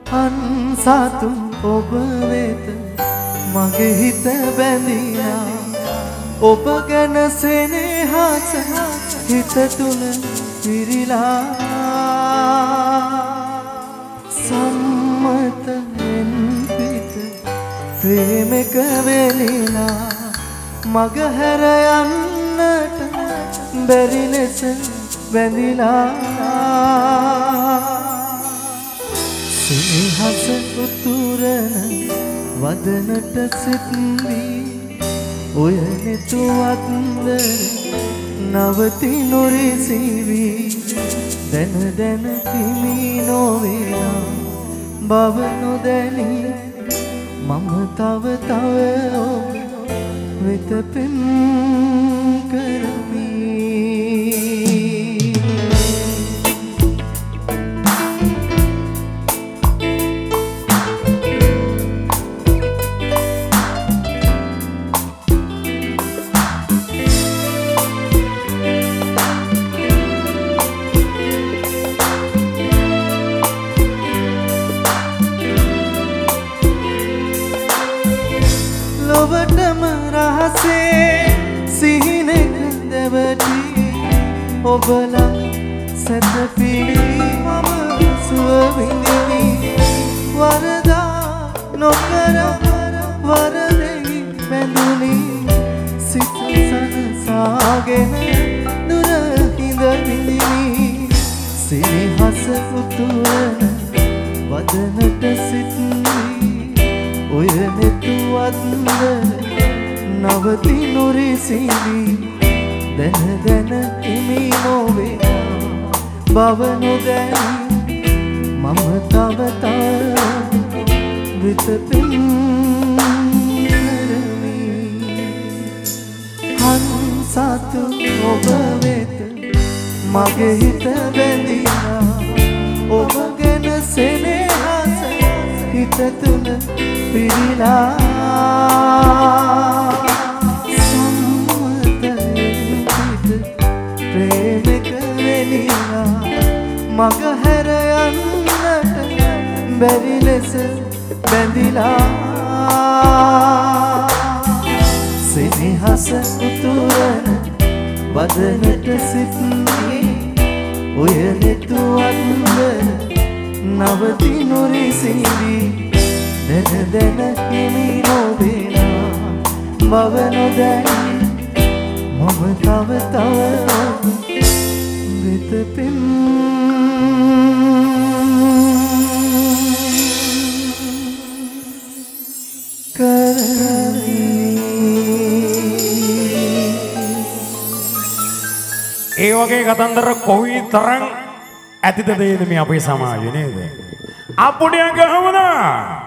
හන්සතු ඔබ වෙත මගේ හිත බැඳිලා ඔබ ගැන සෙනෙහස හිත තුල පිරිලා සම්මතෙන් පිට ප්‍රේමක වෙලිලා මග හැර යන්නට බැරි ලෙස බැඳිලා සිනහස උතුරන වදනට සිත්වී ඔය නෙතුවත්දර නවති නොරිසිවී දැන දැන කිමි නොවෙලා බව නොදැනී මම තව තව ඔබ වෙත පෙම් කරමි ඔබටම රහසේ සිහිනෙක දෙවටි ඔබලා සැතපිලි මම සුව විඳිමි වරදා නොකර වරදෙහි බැඳුනි සිත සනසාගෙන දුර හිඳ විඳිමි සිනහස උතුරන වදනට සිත්වී ඔය නෙතුවත්දර නවති නොරිසිවී දැන දැන හිමි නොවෙලා බව නොදැනී මම තව තව වෙත පෙම් කරමි හන්සතු ඔබ වෙත මගේ හිත බැඳිලා ඔබ ගැන සෙනෙහස හිත තුල පිරිලා සම්මතයෙන් පිට ප්‍රේමක වෙලිලා මග හැර යන්නට බැරි ලෙස බැඳිලා සෙනෙහස උතුරන වදනට සිත්වී ඔය නෙතුවත්දර නවති නොරිසිවී දැන දැන හිමි නොවෙලා බව නොදැනී මම තව තව වෙත පෙම් කරමි ඒ වගේ කතන්දර කොයි තරම් ඇතිද මේ අපේ සමාජයේ නේද? අපුඩිය ගහමුද?